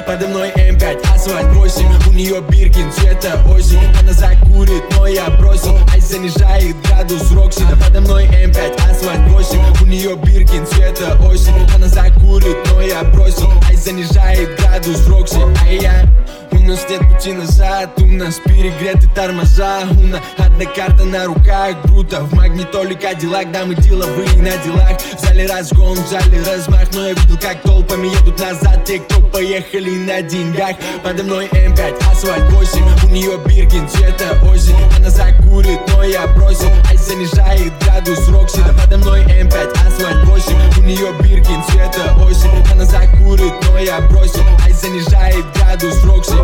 Подо мной М5, асфальт 8. У нее Биркин, цвета осень. Она закурит, но я бросил. Айс занижает градус Рокси. Да подо мной М5, асфальт 8. У нее Биркин, цвета осень. Она закурит, но я бросил. Айс занижает градус Рокси. У нас нет пути назад, у нас перегреты тормоза. У нас одна карта на руках, круто. В магнитоле Кадиллак, да мы деловые на делах. В зале разгон, в зале размах. Но я видел, как толпами едут назад те, кто поехали на деньгах. Подо мной М5, асфальт 8. У нее Биркин, цвета осень. Она закурит, но я бросил. Айс занижает градус Рокси. Да подо мной М5, асфальт 8. У нее Биркин, цвета осень. Она закурит, но я бросил. Айс занижает градус Рокси.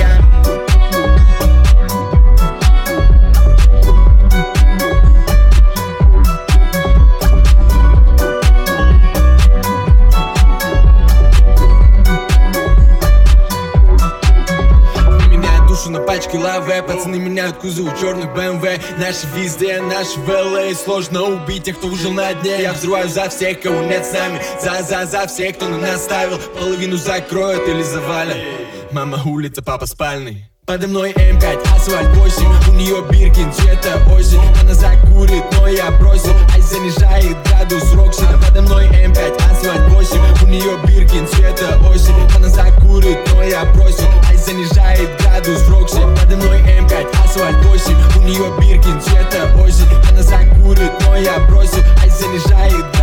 На пачке лаве, пацаны меняют кузов черных BMW. Наши везде, наши в LA. Сложно убить тех, кто выжил на дне. Я взрываю за всех, кого нет с нами. За всех, кто на нас ставил. Половину закроют или завалят. Мама улица, папа спальный. Подо мной М5, асфальт 8. У нее Биркин, цвета осень. Она закурит, но я бросил. Айс занижает градус Рокси. Да подо мной М5, асфальт 8. У нее Биркин, цвета осень. Она закурит, но я бросил. Айс занижает градус Рокси. Подо мной М5, асфальт 8. У нее Биркин, цвета осень. Она закурит, но я бросил. Айс занижает градус